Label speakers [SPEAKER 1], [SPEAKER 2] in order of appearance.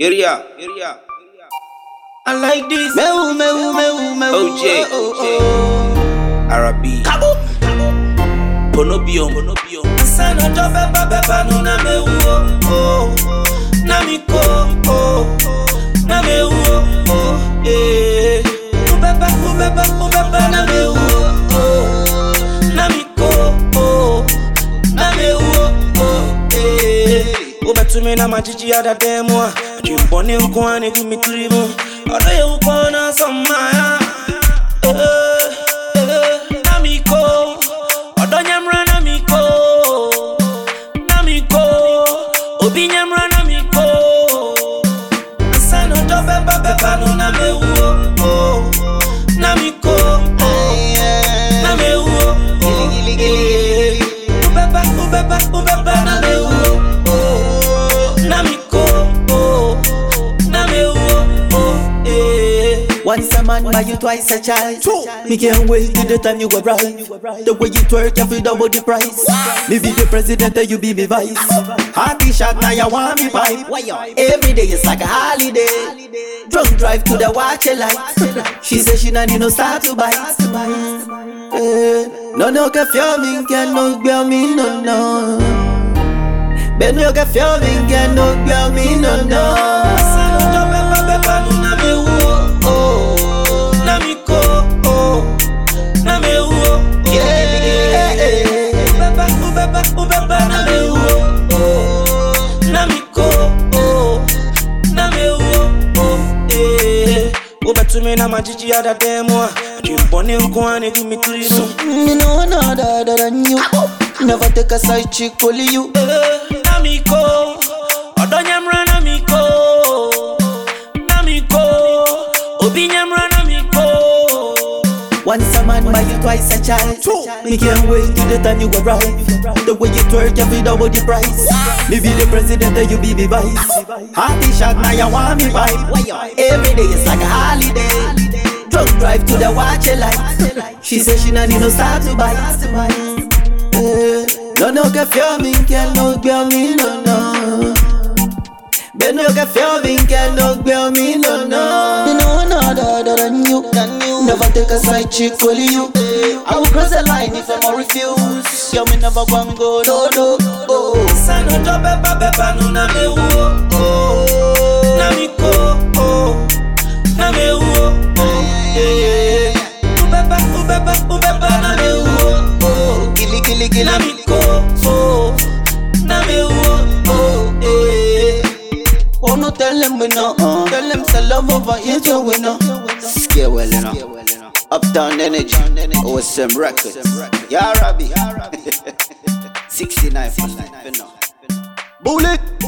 [SPEAKER 1] Area.
[SPEAKER 2] I like this.
[SPEAKER 1] OJ. Arabi. Bonobio.
[SPEAKER 2] Sana jobe baba no na me wo. Na mi ko. Na me wo. Ubeba na me wo. Na mi ko. Na me wo. Ubetumi na majiji ada demo. Jimboni nkwani kumitirimu. Odo ye ukona somaya. Namiko. Odo nyamra namiko. Namiko. Obi nyamra namiko. Asano dobe baba no na me wo. Namiko. Na me wo. Ubeba na me wo.
[SPEAKER 3] Once a man, buy you twice a child. Me can't wait till the time you arrive. The way you twerk, you feel double the price. Me be the president and you be me vice. Hearty shot, now you want me pipe. Every day is like a holiday. Drunk drive to the watch light. She says she not need no start to bite. No, que filming can no girl me no. Ben no que filming can no girl me no.
[SPEAKER 2] Ubetumi na majiji ada demo. Jimboni nkwani kumitirimu.
[SPEAKER 3] Me know none other than you. Never take a side chick, only you.
[SPEAKER 2] Namiko. Odo nyamra namiko. Namiko. Obi nyamra namiko.
[SPEAKER 3] Once a man, buy you twice a child. Me can't wait till the time you arrive. The way you twerk, you feel double the price. Me be the president and you be me vice. Hearty shot, now you want me pipe. Every day is like a holiday. Drunk drive to the watch light. She says she not need no start to bite. No, que filming can no girl me no. Ben no que filming can no girl me no. Me know none other than you. Never take a side chick, only you. I will cross the line if I'm a refuse. Yo, me never go and go, no.
[SPEAKER 2] Sana jobe baba no na me wo. Namiko. Na me wo. Ubeba na me wo.
[SPEAKER 3] Gilly.
[SPEAKER 2] Namiko. Na me wo.
[SPEAKER 3] Oh no, tell them we know. Tell them say love over here, so we know.
[SPEAKER 1] Scale well enough. Uptown Energy. OSM Records. Ya Rabbi. 69 for life. Bullet.